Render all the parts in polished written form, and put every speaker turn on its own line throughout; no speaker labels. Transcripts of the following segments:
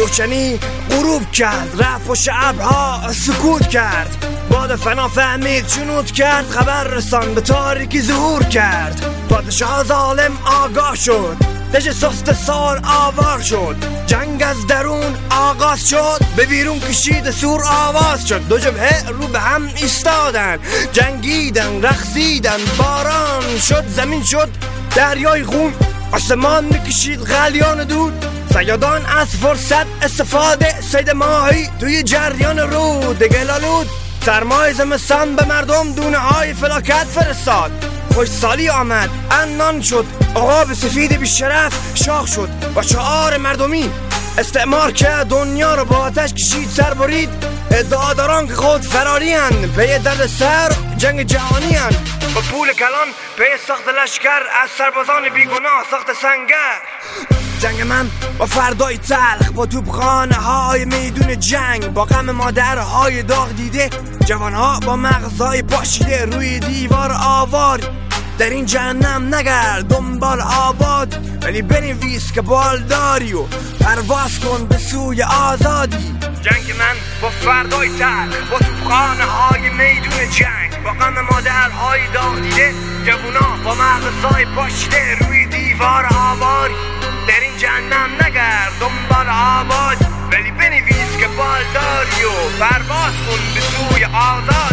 روشنی غروب کرد، رفت پشت ابرها سکوت کرد. باد فنا فهمید جنود کرد، خبر رسان به تاریکی ظهور کرد. پادشاه ظالم آگاه شد، دژ سست سال آوار شد. جنگ از درون آغاز شد، به بیرون کشید سور آواز شد. دو جبهه رو به هم ایستادن، جنگیدن رقصیدن. باران شد زمین شد دریای خون، آسمان میکشید غلیان دود. صیادان از فرصت استفاده، صید ماهی توی جریان رود. گلالود سرمای زمستان به مردم دونه های فلاکت فرستاد. خوشسالی آمد عنان شد، عقاب سفید بیشرف شاخ شد. با شعار مردمی استعمار که دنیا رو با آتش کشید سر برید. ادعاداران که خود فراری هن، پی درد سر جنگ جهانی هن. با پول کلان پی ساخت لشکر، از سربازان بیگناه ساخت سنگر. جنگ من با فردای تلخ، با توپخانه های میدون جنگ. با غم مادرهای داغ دیده، جوانها با مغزهای پاشیده. روی دیوار آوار در این جهنم نگرد دنبال آباد، ولی بنویس که بالداری و پرواز کن به سوی آزادی. جنگ من با فردای تلخ، با توپخانه های میدون جنگ. با غم مادرهای داغ دیده، جوانها با مغزهای پاشیده. روی دیوار آواری در این جهنم نگرد دنبال آباد، ولی بنویس که بالداری و پرواز کن به سوی آزاد.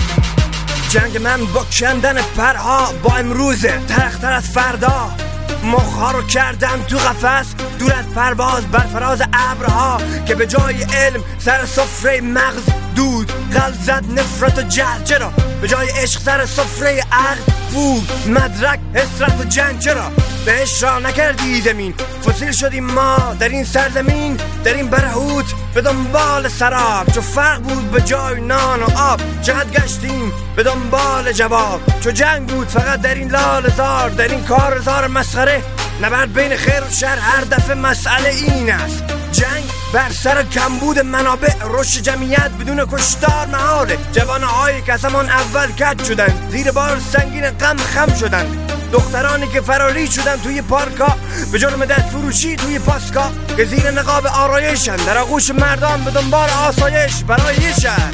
جنگ من با کندن پرها، با امروزه ترختر از فردا. مخها رو کردم تو قفس، دور از پرواز بر فراز ابرها. که به جای علم سر سفره مغز دود، قلب زد نفرت و جهل. چرا به جای عشق سر سفره عقل بود مدرک حسرت و جنگ؟ چرا بهش را نکردی زمین؟ فسیل شدیم ما در این سرزمین، در این برهوت به دنبال سراب. چو فرق بود به جای نان و آب، چقدر گشتیم به دنبال جواب. چو جنگ بود فقط در این لاله‌زار، در این کارزار مسخره. نبرد بین خیر و شر هر دفعه مسئله این است. جنگ بر سر کمبود منابع، رشد جمعیت بدون کشتار محاله. جوانهایی که از همان اول کج شدن، زیر بار سنگین غم خم شدن. دخترانی که فراری شدن توی پارکا، به جرم دست فروشی توی پاسکا. که زیر نقاب آرایشن، در آغوش مردان به دنبال آسایش برای یه شهر.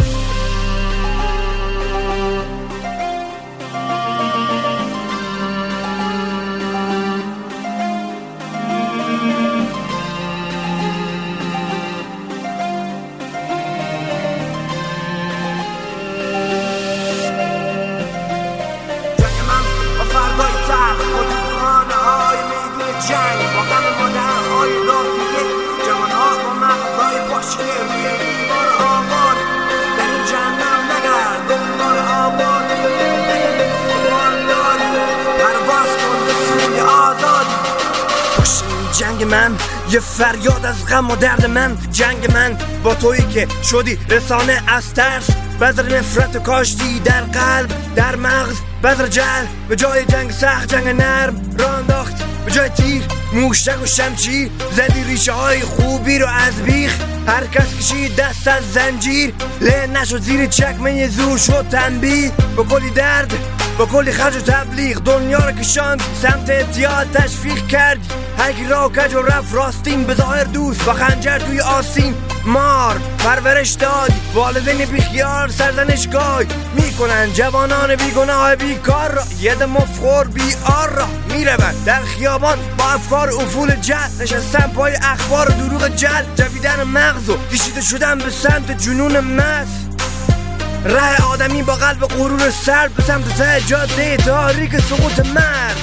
جنگ من یه فریاد از غم و درد من. جنگ من با تویی که شدی رسانه از ترس، بذر نفرت و کاشتی در قلب در مغز. بذر جهل به جای جنگ سخت جنگ نرم را انداخت. به جای تیر موشک و شمشیر، زدی ریشه های خوبی رو از بیخ. هر کس کشید دست از زنجیر، له نشد زیر چکمه زور شد تنبیه. با کلی درد با کلی خرج و تبلیغ، دنیا رو کشاند سمت اعتیاد تشویق کردی. هر کی را کج و رفت راستین، به ظاهر دوست با خنجر توی آستین. مار پرورش دادی، والدین بیخیال سرزنشگاه میکنن. جوانان بیگناه بیکار را یه دم مفخور بیار را میرون در خیابان با افکار افول جهل. نشستن پای اخبار و دروغ جهل، جویدن مغز و کشیده شدن به سمت جنون مست. ره آدمی با قلب غرور سرد به سمت ته جاده تاریک سقوط مرگ.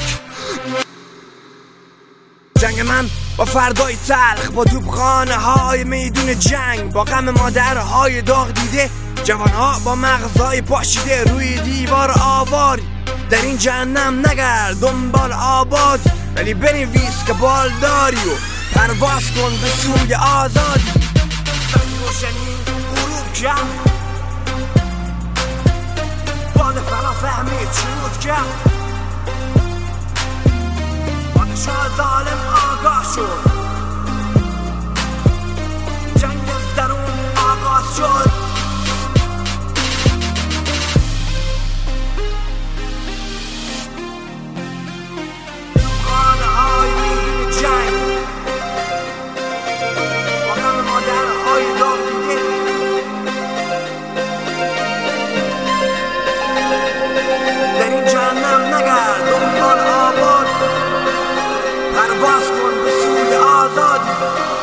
جنگ من با فردای تلخ، با توپخانه های میدون جنگ. با غم مادرهای داغ دیده، جوانها با مغزهای پاشیده. روی دیوار آواری در این جهنم نگرد دنبال آباد، ولی بنویس که بالداری و پرواز کن به سوی آزادی. روشنی غروب کرد، باد فنا فهمید شروط کرد. پادشاه ظالم آگاه شد، جنگ از درون آغاز شد. خانه های میدون جنگ، با غم جهنم نگرد دنبال آباد، پرواز کن به سوی آزادی.